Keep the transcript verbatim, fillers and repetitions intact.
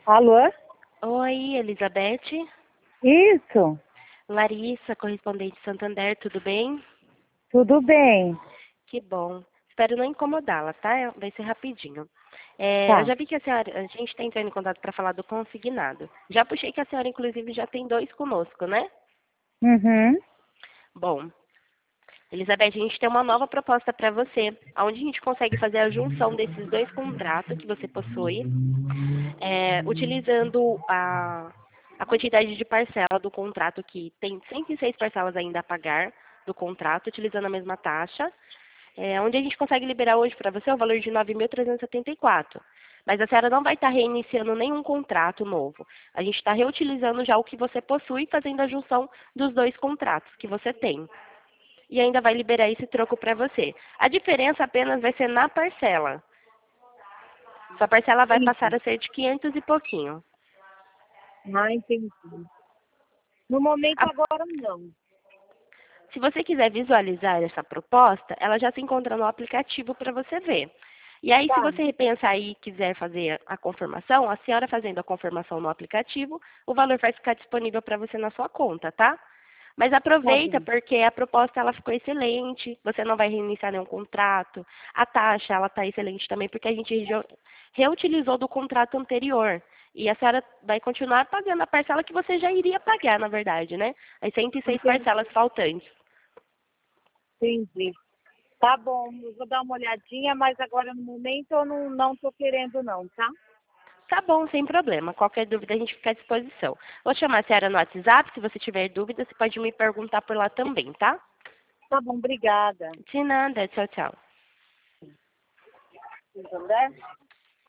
Alô? Oi, Elizabeth. Isso, Larissa, correspondente Santander, tudo bem? tudo bem. Que bom. Espero não incomodá-la, tá? Vai ser rapidinho. É, eu Tá. já vi que a senhora, a gente está entrando em contato para falar do consignado. Já puxei que a senhora, inclusive, já tem dois conosco, né? Uhum. Bom, Elizabeth, a gente tem uma nova proposta para você, onde a gente consegue fazer a junção desses dois contratos que você possui, é, utilizando a, a quantidade de parcela do contrato, que tem cento e seis parcelas ainda a pagar do contrato, utilizando a mesma taxa, é, onde a gente consegue liberar hoje para você o valor de nove mil trezentos e setenta e quatro. Mas a senhora não vai estar reiniciando nenhum contrato novo. A gente está reutilizando já o que você possui, fazendo a junção dos dois contratos que você tem. E ainda vai liberar esse troco para você. A diferença apenas vai ser na parcela. Sua parcela vai passar Entendi. a ser de quinhentos e pouquinho. Ah, entendi. No momento A- agora não. Se você quiser visualizar essa proposta, ela já se encontra no aplicativo para você ver. E aí, se Tá. você repensar aí e quiser fazer a confirmação, a senhora fazendo a confirmação no aplicativo, o valor vai ficar disponível para você na sua conta, tá? Mas Tá aproveita bom. porque a proposta ela ficou excelente, você não vai reiniciar nenhum contrato. A taxa ela está excelente também porque a gente rege- reutilizou do contrato anterior. E a senhora vai continuar pagando a parcela que você já iria pagar, na verdade, né? As cento e seis Entendi. parcelas faltantes. Entendi. Tá bom, eu vou dar uma olhadinha, mas agora no momento eu não, não tô querendo não, tá? Tá bom, sem problema. Qualquer dúvida a gente fica à disposição. Vou chamar a senhora no WhatsApp, se você tiver dúvida, você pode me perguntar por lá também, tá? Tá bom, obrigada. De nada, tchau, tchau. Entendeu?